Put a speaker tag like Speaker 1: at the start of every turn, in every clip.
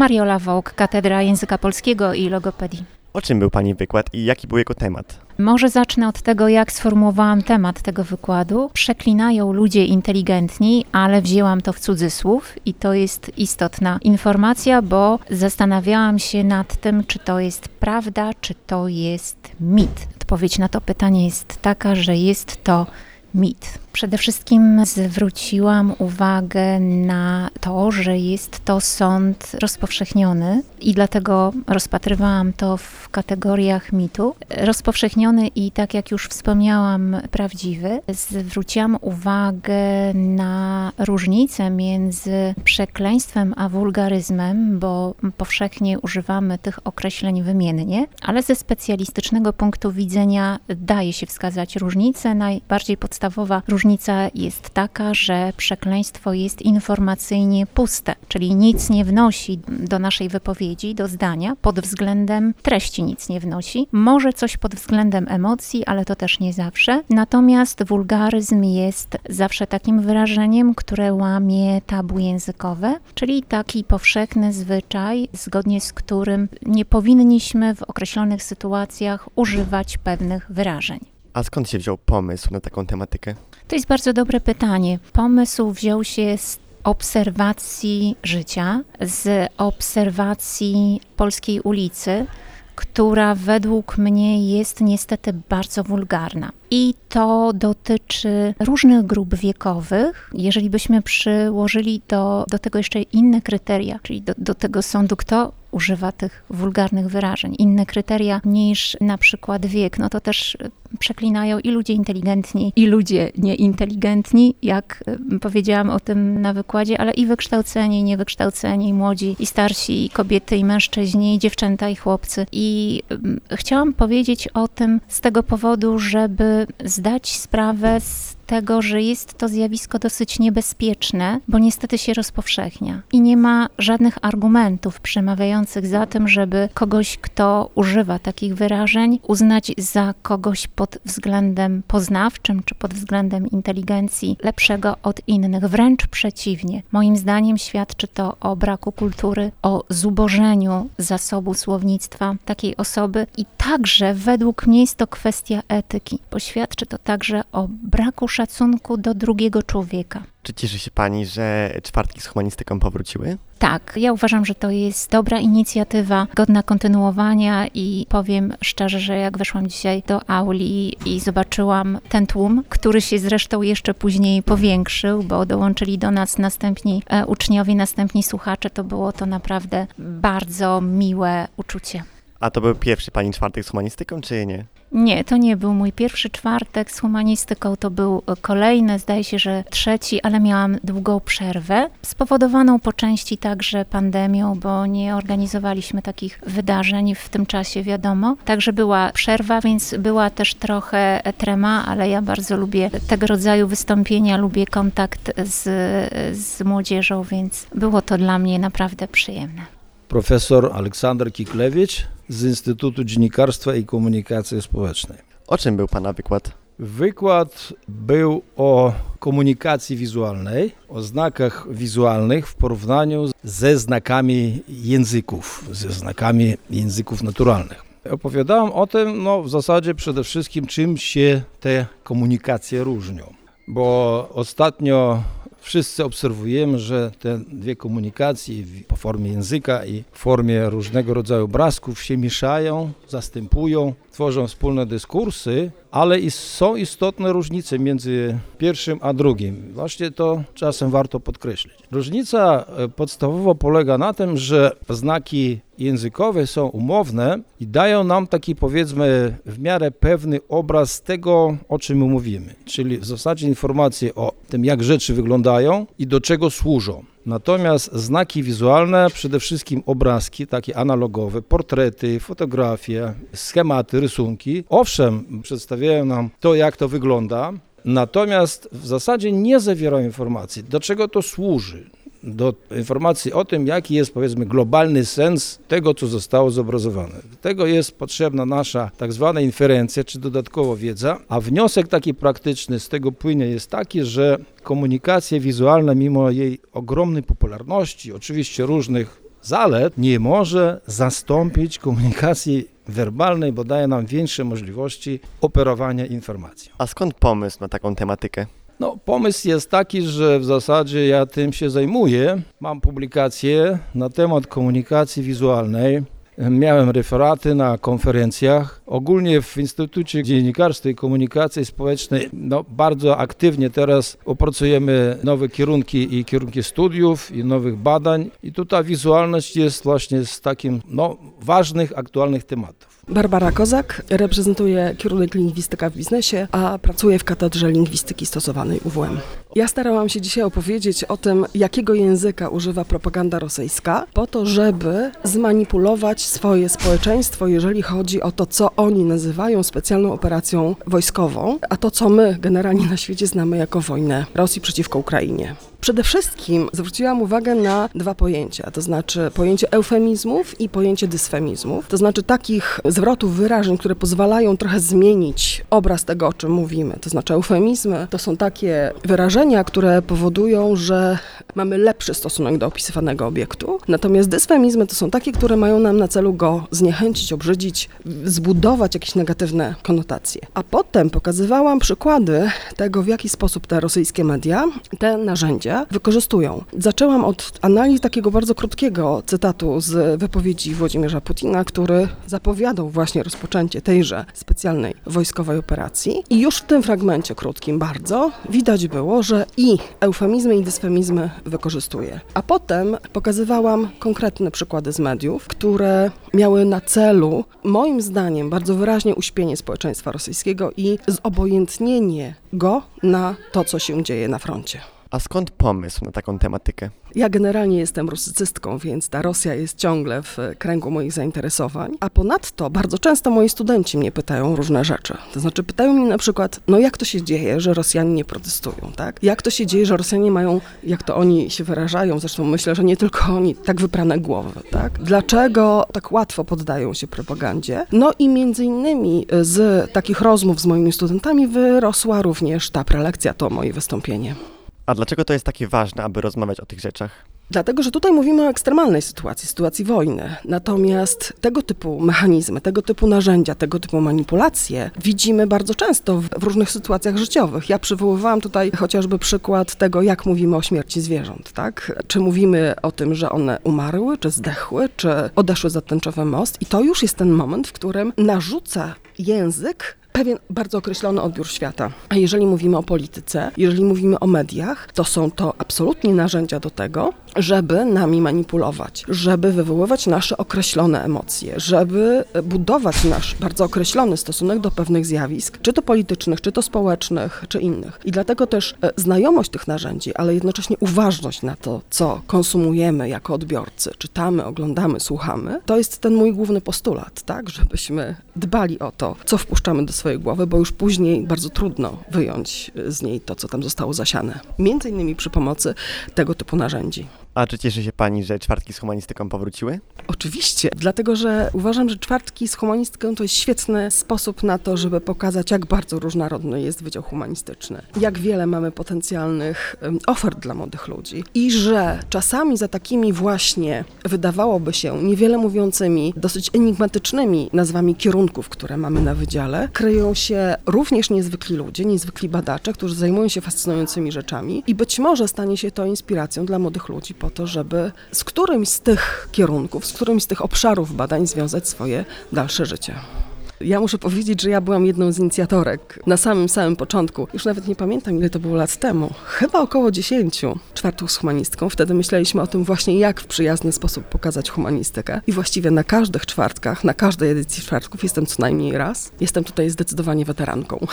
Speaker 1: Mariola Wołk, Katedra Języka Polskiego i Logopedii.
Speaker 2: O czym był Pani wykład i jaki był jego temat?
Speaker 1: Może zacznę od tego, jak sformułowałam temat tego wykładu. Przeklinają ludzie inteligentni, ale wzięłam to w cudzysłów i to jest istotna informacja, bo zastanawiałam się nad tym, czy to jest prawda, czy to jest mit. Odpowiedź na to pytanie jest taka, że jest to mit. Przede wszystkim zwróciłam uwagę na to, że jest to sąd rozpowszechniony i dlatego rozpatrywałam to w kategoriach mitu. Rozpowszechniony i, tak jak już wspomniałam, prawdziwy. Zwróciłam uwagę na różnicę między przekleństwem a wulgaryzmem, bo powszechnie używamy tych określeń wymiennie, ale ze specjalistycznego punktu widzenia daje się wskazać różnicę. Najbardziej podstawowa różnica jest taka, że przekleństwo jest informacyjnie puste, czyli nic nie wnosi do naszej wypowiedzi, do zdania, pod względem treści nic nie wnosi. Może coś pod względem emocji, ale to też nie zawsze. Natomiast wulgaryzm jest zawsze takim wyrażeniem, które łamie tabu językowe, czyli taki powszechny zwyczaj, zgodnie z którym nie powinniśmy w określonych sytuacjach używać pewnych wyrażeń.
Speaker 2: A skąd się wziął pomysł na taką tematykę?
Speaker 1: To jest bardzo dobre pytanie. Pomysł wziął się z obserwacji życia, z obserwacji polskiej ulicy, która według mnie jest niestety bardzo wulgarna. I to dotyczy różnych grup wiekowych. Jeżeli byśmy przyłożyli do tego jeszcze inne kryteria, czyli do tego sądu, kto używa tych wulgarnych wyrażeń, inne kryteria niż na przykład wiek, no to też przeklinają i ludzie inteligentni, i ludzie nieinteligentni, jak powiedziałam o tym na wykładzie, ale i wykształceni, i niewykształceni, i młodzi, i starsi, i kobiety, i mężczyźni, i dziewczęta, i chłopcy. I chciałam powiedzieć o tym z tego powodu, żeby zdać sprawę z tego, że jest to zjawisko dosyć niebezpieczne, bo niestety się rozpowszechnia i nie ma żadnych argumentów przemawiających za tym, żeby kogoś, kto używa takich wyrażeń, uznać za kogoś pod względem poznawczym czy pod względem inteligencji lepszego od innych. Wręcz przeciwnie. Moim zdaniem świadczy to o braku kultury, o zubożeniu zasobu słownictwa takiej osoby i także według mnie jest to kwestia etyki, bo świadczy to także o braku szacunku do drugiego człowieka.
Speaker 2: Czy cieszy się Pani, że czwartki z humanistyką powróciły?
Speaker 1: Tak, ja uważam, że to jest dobra inicjatywa, godna kontynuowania i powiem szczerze, że jak weszłam dzisiaj do auli i zobaczyłam ten tłum, który się zresztą jeszcze później powiększył, bo dołączyli do nas następni uczniowie, następni słuchacze, to było to naprawdę bardzo miłe uczucie.
Speaker 2: A to był pierwszy Pani czwartek z humanistyką, czy nie?
Speaker 1: Nie, to nie był mój pierwszy czwartek z humanistyką, to był kolejny, zdaje się, że trzeci, ale miałam długą przerwę, spowodowaną po części także pandemią, bo nie organizowaliśmy takich wydarzeń w tym czasie, wiadomo. Także była przerwa, więc była też trochę trema, ale ja bardzo lubię tego rodzaju wystąpienia, lubię kontakt z młodzieżą, więc było to dla mnie naprawdę przyjemne.
Speaker 3: Profesor Aleksander Kiklewicz z Instytutu Dziennikarstwa i Komunikacji Społecznej.
Speaker 2: O czym był Pana wykład?
Speaker 3: Wykład był o komunikacji wizualnej, o znakach wizualnych w porównaniu ze znakami języków naturalnych. Opowiadałem o tym, w zasadzie przede wszystkim, czym się te komunikacje różnią, bo ostatnio wszyscy obserwujemy, że te dwie komunikacje po formie języka i w formie różnego rodzaju obrazków się mieszają, zastępują, tworzą wspólne dyskursy, ale i są istotne różnice między pierwszym a drugim. Właśnie to czasem warto podkreślić. Różnica podstawowa polega na tym, że znaki językowe są umowne i dają nam taki, powiedzmy, w miarę pewny obraz tego, o czym my mówimy. Czyli w zasadzie informacje o tym, jak rzeczy wyglądają i do czego służą. Natomiast znaki wizualne, przede wszystkim obrazki, takie analogowe, portrety, fotografie, schematy, rysunki, owszem, przedstawiają nam to, jak to wygląda, natomiast w zasadzie nie zawierają informacji, do czego to służy. Do informacji o tym, jaki jest, powiedzmy, globalny sens tego, co zostało zobrazowane. Do tego jest potrzebna nasza tak zwana inferencja, czy dodatkowo wiedza, a wniosek taki praktyczny z tego płynie jest taki, że komunikacja wizualna, mimo jej ogromnej popularności, oczywiście różnych zalet nie może zastąpić komunikacji werbalnej, bo daje nam większe możliwości operowania informacją.
Speaker 2: A skąd pomysł na taką tematykę?
Speaker 3: No, pomysł jest taki, że w zasadzie ja tym się zajmuję. Mam publikacje na temat komunikacji wizualnej. Miałem referaty na konferencjach. Ogólnie w Instytucie Dziennikarstwa i Komunikacji Społecznej bardzo aktywnie teraz opracujemy nowe kierunki studiów i nowych badań. I tutaj wizualność jest właśnie z takim ważnych, aktualnych tematów.
Speaker 4: Barbara Kozak, reprezentuje kierunek lingwistyka w biznesie, a pracuję w Katedrze Lingwistyki Stosowanej UWM. Ja starałam się dzisiaj opowiedzieć o tym, jakiego języka używa propaganda rosyjska, po to, żeby zmanipulować swoje społeczeństwo, jeżeli chodzi o to, co oni nazywają specjalną operacją wojskową, a to, co my generalnie na świecie znamy jako wojnę Rosji przeciwko Ukrainie. Przede wszystkim zwróciłam uwagę na dwa pojęcia, to znaczy pojęcie eufemizmów i pojęcie dysfemizmów, to znaczy takich zwrotów, wyrażeń, które pozwalają trochę zmienić obraz tego, o czym mówimy. To znaczy eufemizmy to są takie wyrażenia, które powodują, że mamy lepszy stosunek do opisywanego obiektu, natomiast dysfemizmy to są takie, które mają nam na celu go zniechęcić, obrzydzić, zbudować jakieś negatywne konotacje. A potem pokazywałam przykłady tego, w jaki sposób te rosyjskie media te narzędzia wykorzystują. Zaczęłam od analiz takiego bardzo krótkiego cytatu z wypowiedzi Włodzimierza Putina, który zapowiadał właśnie rozpoczęcie tejże specjalnej wojskowej operacji. I już w tym fragmencie krótkim bardzo widać było, że i eufemizmy, i dysfemizmy wykorzystuje. A potem pokazywałam konkretne przykłady z mediów, które miały na celu, moim zdaniem, bardzo wyraźnie uśpienie społeczeństwa rosyjskiego i zobojętnienie go na to, co się dzieje na froncie.
Speaker 2: A skąd pomysł na taką tematykę?
Speaker 4: Ja generalnie jestem rusycystką, więc ta Rosja jest ciągle w kręgu moich zainteresowań, a ponadto bardzo często moi studenci mnie pytają różne rzeczy. To znaczy pytają mnie na przykład, jak to się dzieje, że Rosjanie nie protestują, tak? Jak to się dzieje, że Rosjanie mają, jak to oni się wyrażają, zresztą myślę, że nie tylko oni, tak wyprane głowy, tak? Dlaczego tak łatwo poddają się propagandzie? I między innymi z takich rozmów z moimi studentami wyrosła również ta prelekcja, to moje wystąpienie.
Speaker 2: A dlaczego to jest takie ważne, aby rozmawiać o tych rzeczach?
Speaker 4: Dlatego, że tutaj mówimy o ekstremalnej sytuacji wojny. Natomiast tego typu mechanizmy, tego typu narzędzia, tego typu manipulacje widzimy bardzo często w różnych sytuacjach życiowych. Ja przywoływałam tutaj chociażby przykład tego, jak mówimy o śmierci zwierząt, tak? Czy mówimy o tym, że one umarły, czy zdechły, czy odeszły za tęczowy most. I to już jest ten moment, w którym narzuca język pewien bardzo określony odbiór świata. A jeżeli mówimy o polityce, jeżeli mówimy o mediach, to są to absolutnie narzędzia do tego, żeby nami manipulować, żeby wywoływać nasze określone emocje, żeby budować nasz bardzo określony stosunek do pewnych zjawisk, czy to politycznych, czy to społecznych, czy innych. I dlatego też znajomość tych narzędzi, ale jednocześnie uważność na to, co konsumujemy jako odbiorcy, czytamy, oglądamy, słuchamy, to jest ten mój główny postulat, tak, żebyśmy dbali o to, co wpuszczamy do swojej głowy, bo już później bardzo trudno wyjąć z niej to, co tam zostało zasiane. Między innymi przy pomocy tego typu narzędzi.
Speaker 2: A czy cieszy się pani, że czwartki z humanistyką powróciły?
Speaker 4: Oczywiście, dlatego że uważam, że czwartki z humanistyką to jest świetny sposób na to, żeby pokazać, jak bardzo różnorodny jest Wydział Humanistyczny, jak wiele mamy potencjalnych ofert dla młodych ludzi i że czasami za takimi właśnie, wydawałoby się, niewiele mówiącymi, dosyć enigmatycznymi nazwami kierunków, które mamy na wydziale, kryją się również niezwykli ludzie, niezwykli badacze, którzy zajmują się fascynującymi rzeczami i być może stanie się to inspiracją dla młodych ludzi po to, żeby z którymś z tych kierunków, z którymś z tych obszarów badań związać swoje dalsze życie. Ja muszę powiedzieć, że ja byłam jedną z inicjatorek na samym początku. Już nawet nie pamiętam, ile to było lat temu. Chyba około 10 czwartków z humanistką. Wtedy myśleliśmy o tym właśnie, jak w przyjazny sposób pokazać humanistykę. I właściwie na każdych czwartkach, na każdej edycji czwartków jestem co najmniej raz. Jestem tutaj zdecydowanie weteranką.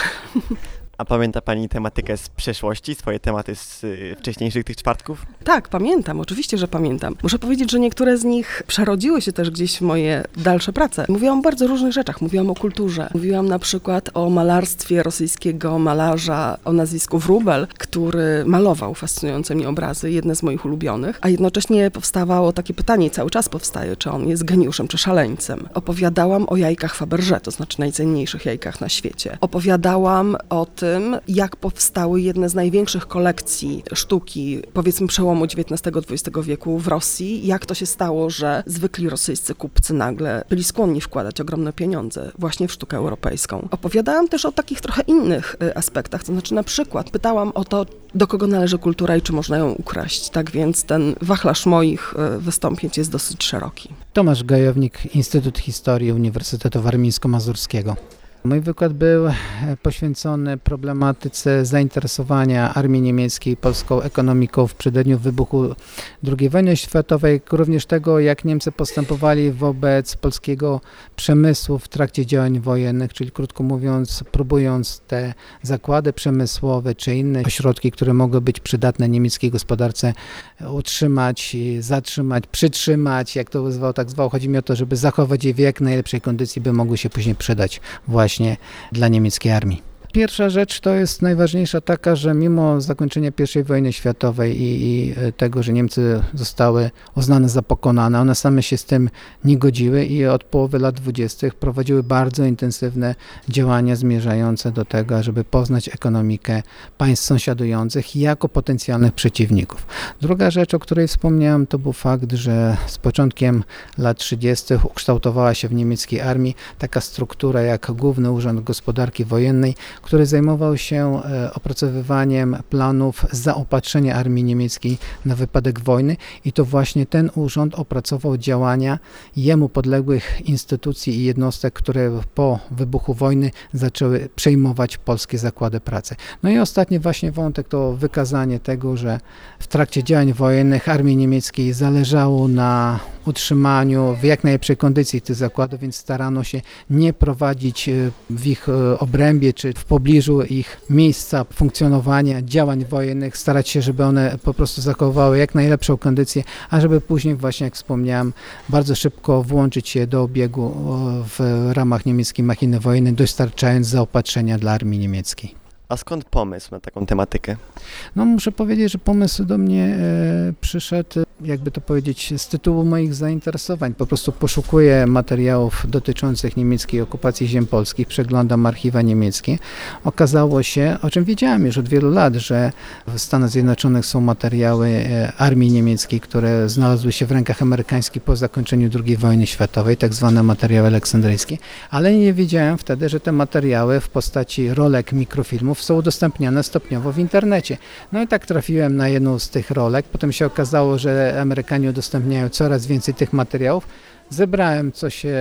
Speaker 2: A pamięta pani tematykę z przeszłości, swoje tematy z wcześniejszych tych czwartków?
Speaker 4: Tak, pamiętam, oczywiście, że pamiętam. Muszę powiedzieć, że niektóre z nich przerodziły się też gdzieś w moje dalsze prace. Mówiłam o bardzo różnych rzeczach. Mówiłam o kulturze. Mówiłam na przykład o malarstwie rosyjskiego malarza o nazwisku Wróbel, który malował fascynujące mnie obrazy, jedne z moich ulubionych, a jednocześnie powstawało takie pytanie, cały czas powstaje, czy on jest geniuszem, czy szaleńcem. Opowiadałam o jajkach Fabergé, to znaczy najcenniejszych jajkach na świecie. Opowiadałam o tym, tym, jak powstały jedne z największych kolekcji sztuki, powiedzmy przełomu XIX-XX wieku w Rosji. Jak to się stało, że zwykli rosyjscy kupcy nagle byli skłonni wkładać ogromne pieniądze właśnie w sztukę europejską. Opowiadałam też o takich trochę innych aspektach, to znaczy na przykład pytałam o to, do kogo należy kultura i czy można ją ukraść. Tak więc ten wachlarz moich wystąpień jest dosyć szeroki.
Speaker 5: Tomasz Gajownik, Instytut Historii Uniwersytetu Warmińsko-Mazurskiego. Mój wykład był poświęcony problematyce zainteresowania armii niemieckiej polską ekonomiką w przededniu wybuchu II wojny światowej, również tego, jak Niemcy postępowali wobec polskiego przemysłu w trakcie działań wojennych, czyli krótko mówiąc, próbując te zakłady przemysłowe czy inne ośrodki, które mogły być przydatne niemieckiej gospodarce, utrzymać, zatrzymać, przytrzymać, jak to zwał, tak zwał. Chodzi mi o to, żeby zachować je w jak najlepszej kondycji, by mogły się później przydać właśnie dla niemieckiej armii. Pierwsza rzecz to jest najważniejsza taka, że mimo zakończenia I wojny światowej i tego, że Niemcy zostały uznane za pokonane, one same się z tym nie godziły i od połowy lat 20. prowadziły bardzo intensywne działania zmierzające do tego, żeby poznać ekonomikę państw sąsiadujących jako potencjalnych przeciwników. Druga rzecz, o której wspomniałem, to był fakt, że z początkiem lat 30. ukształtowała się w niemieckiej armii taka struktura jak Główny Urząd Gospodarki Wojennej, który zajmował się opracowywaniem planów zaopatrzenia armii niemieckiej na wypadek wojny i to właśnie ten urząd opracował działania jemu podległych instytucji i jednostek, które po wybuchu wojny zaczęły przejmować polskie zakłady pracy. No i ostatni właśnie wątek to wykazanie tego, że w trakcie działań wojennych armii niemieckiej zależało na utrzymaniu w jak najlepszej kondycji tych zakładów, więc starano się nie prowadzić w ich obrębie czy w pobliżu ich miejsca funkcjonowania działań wojennych, starać się, żeby one po prostu zachowały jak najlepszą kondycję, a żeby później właśnie, jak wspomniałem, bardzo szybko włączyć się do obiegu w ramach niemieckiej machiny wojennej, dostarczając zaopatrzenia dla armii niemieckiej.
Speaker 2: A skąd pomysł na taką tematykę?
Speaker 5: No muszę powiedzieć, że pomysł do mnie przyszedł, jakby to powiedzieć, z tytułu moich zainteresowań. Po prostu poszukuję materiałów dotyczących niemieckiej okupacji ziem polskich, przeglądam archiwa niemieckie. Okazało się, o czym wiedziałem już od wielu lat, że w Stanach Zjednoczonych są materiały armii niemieckiej, które znalazły się w rękach amerykańskich po zakończeniu II wojny światowej, tak zwane materiały aleksandryjskie, ale nie wiedziałem wtedy, że te materiały w postaci rolek, mikrofilmów są udostępniane stopniowo w internecie. No i tak trafiłem na jedną z tych rolek, potem się okazało, że Amerykanie udostępniają coraz więcej tych materiałów. Zebrałem, co się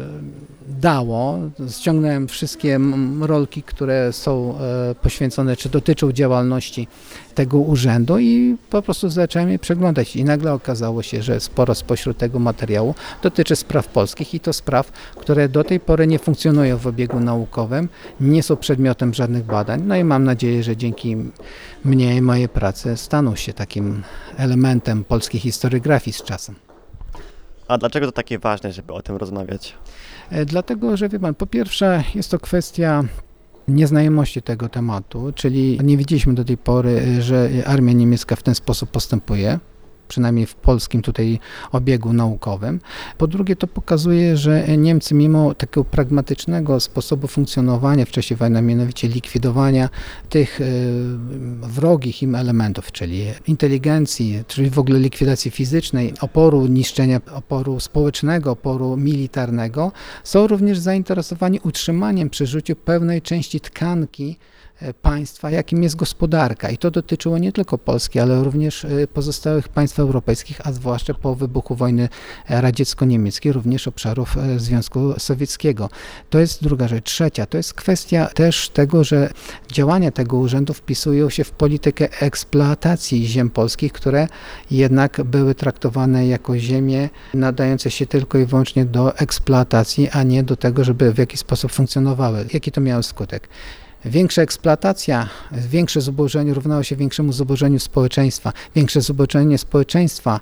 Speaker 5: dało, ściągnąłem wszystkie rolki, które są poświęcone, czy dotyczą działalności tego urzędu i po prostu zacząłem je przeglądać i nagle okazało się, że sporo spośród tego materiału dotyczy spraw polskich i to spraw, które do tej pory nie funkcjonują w obiegu naukowym, nie są przedmiotem żadnych badań, no i mam nadzieję, że dzięki mnie i mojej pracy staną się takim elementem polskiej historiografii z czasem.
Speaker 2: A dlaczego to takie ważne, żeby o tym rozmawiać?
Speaker 5: Dlatego, że wie pan, po pierwsze jest to kwestia nieznajomości tego tematu, czyli nie wiedzieliśmy do tej pory, że armia niemiecka w ten sposób postępuje, przynajmniej w polskim tutaj obiegu naukowym. Po drugie, to pokazuje, że Niemcy mimo takiego pragmatycznego sposobu funkcjonowania w czasie wojny, mianowicie likwidowania tych wrogich im elementów, czyli inteligencji, czyli w ogóle likwidacji fizycznej, oporu, niszczenia oporu społecznego, oporu militarnego, są również zainteresowani utrzymaniem przy życiu pewnej części tkanki państwa, jakim jest gospodarka. I to dotyczyło nie tylko Polski, ale również pozostałych państw europejskich, a zwłaszcza po wybuchu wojny radziecko-niemieckiej, również obszarów Związku Sowieckiego. To jest druga rzecz. Trzecia, to jest kwestia też tego, że działania tego urzędu wpisują się w politykę eksploatacji ziem polskich, które jednak były traktowane jako ziemie nadające się tylko i wyłącznie do eksploatacji, a nie do tego, żeby w jakiś sposób funkcjonowały. Jaki to miało skutek? Większa eksploatacja, większe zubożenie równało się większemu zubożeniu społeczeństwa. Większe zubożenie społeczeństwa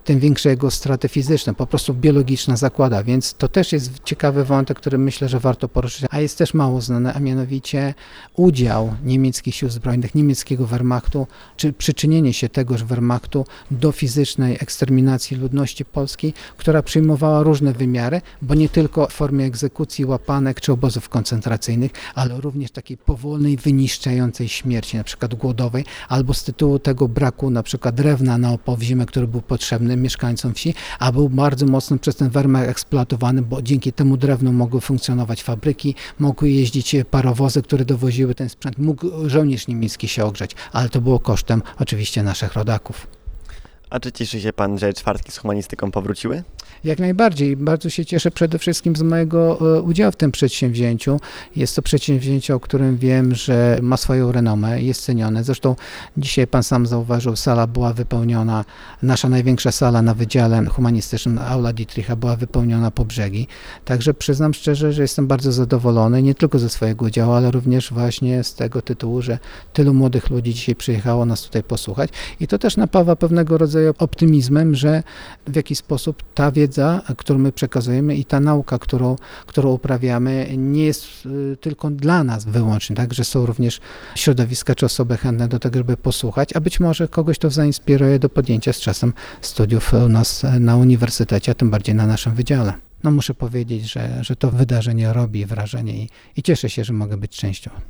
Speaker 5: tym większe jego straty fizyczne, po prostu biologiczna zagłada, więc to też jest ciekawy wątek, który myślę, że warto poruszyć, a jest też mało znany, a mianowicie udział niemieckich sił zbrojnych, niemieckiego Wehrmachtu, czy przyczynienie się tegoż Wehrmachtu do fizycznej eksterminacji ludności polskiej, która przyjmowała różne wymiary, bo nie tylko w formie egzekucji, łapanek czy obozów koncentracyjnych, ale również takiej powolnej, wyniszczającej śmierci, na przykład głodowej, albo z tytułu tego braku na przykład drewna na opał w zimę, który był potrzebny mieszkańcom wsi, a był bardzo mocno przez ten Wehrmacht eksploatowany, bo dzięki temu drewnu mogły funkcjonować fabryki, mogły jeździć parowozy, które dowoziły ten sprzęt, mógł żołnierz niemiecki się ogrzać, ale to było kosztem oczywiście naszych rodaków.
Speaker 2: A czy cieszy się pan, że czwartki z humanistyką powróciły?
Speaker 5: Jak najbardziej. Bardzo się cieszę przede wszystkim z mojego udziału w tym przedsięwzięciu. Jest to przedsięwzięcie, o którym wiem, że ma swoją renomę, jest cenione. Zresztą dzisiaj pan sam zauważył, sala była wypełniona, nasza największa sala na Wydziale Humanistycznym, Aula Dietricha, była wypełniona po brzegi. Także przyznam szczerze, że jestem bardzo zadowolony, nie tylko ze swojego udziału, ale również właśnie z tego tytułu, że tylu młodych ludzi dzisiaj przyjechało nas tutaj posłuchać. I to też napawa pewnego rodzaju optymizmem, że w jakiś sposób ta wiedza, którą my przekazujemy i ta nauka, którą uprawiamy, nie jest tylko dla nas wyłącznie, tak, że są również środowiska czy osoby chętne do tego, żeby posłuchać, a być może kogoś to zainspiruje do podjęcia z czasem studiów u nas na uniwersytecie, a tym bardziej na naszym wydziale. No muszę powiedzieć, że to wydarzenie robi wrażenie i cieszę się, że mogę być częścią.